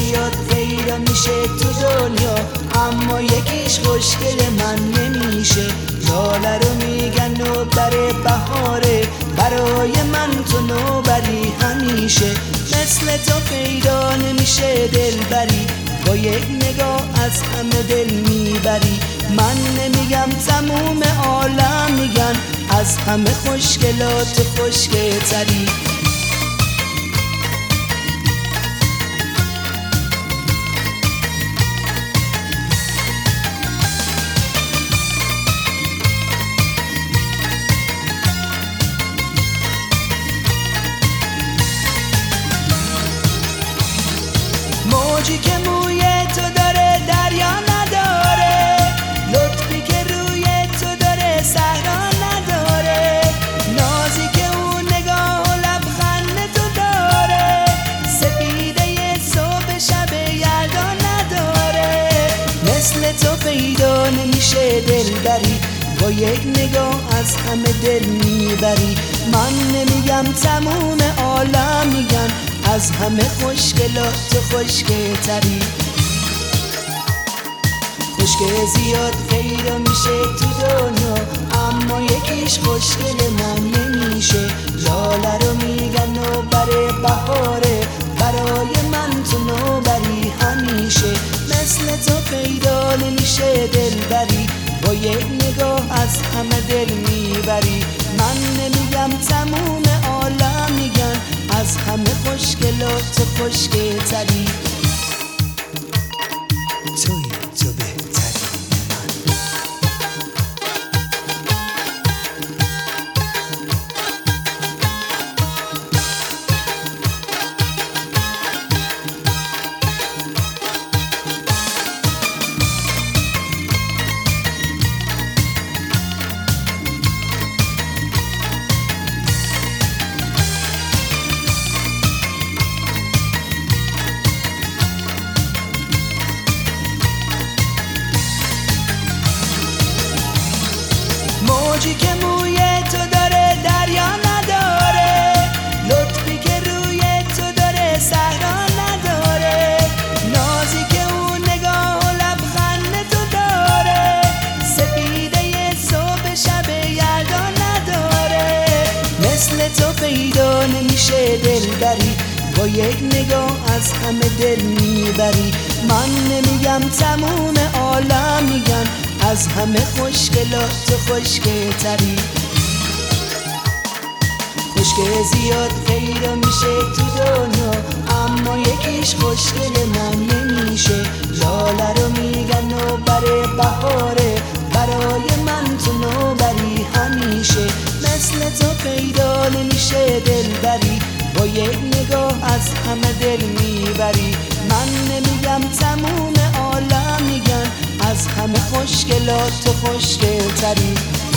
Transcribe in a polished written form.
زیاد پیدا میشه تو دنیا، اما یکیش خوشگل من نمیشه. لاله رو میگن نوبر بهاره، برای من تو نوبری همیشه. مثل تو پیدا نمیشه دلبری، با یک نگاه از همه دل میبری. من نمیگم تموم عالم میگن، از همه خوشگلات خوشگل‌تری. موجی که موی تو داره دریا نداره، لطفی که روی تو داره صحرا نداره، نازی که اون نگاه و لبخند تو داره، سپیده صبح شب یلدا نداره. مثل تو پیدا نمیشه دلبری، با یک نگاه از همه دل میبری. من نمیگم تموم عالم میگن، از همه خوشگلات خوشگل‌تری. خوشگل زیاد پیدا میشه تو دنیا، اما یکیش خوشگل من نمیشه. لاله رو میگن نوبر بهاره، برای من تو نوبری همیشه. مثل تو پیدا نمیشه دلبری، با یک نگاه از همه دل میبری. من نمیگم تموم عالم میگن، از همه خوشگلات خوشگل‌تری. توی تو بهتری من. موجی که موی تو داره دریا نداره، لطفی که روی تو داره صحرا نداره، نازی که اون نگاه و لبخند تو داره، سپیده صبح شب یلدا نداره. مثل تو پیدا نمیشه دلبری، با یک نگاه از همه دل میبری. من نمیگم تموم عالم میگن، از همه خوشگلات خوشگل‌تری. خوشگل زیاد پیدا میشه تو دنیا، اما یکیش خوشگل من نمیشه. لاله رو میگن نوبر بهاره، برای من تو نوبری همیشه. مثل تو پیدا نمیشه دلبری، با یک نگاه از همه دل میبری. من نمیگم تموم عالم میگن، از همه خوشگلات خوشگل‌تری.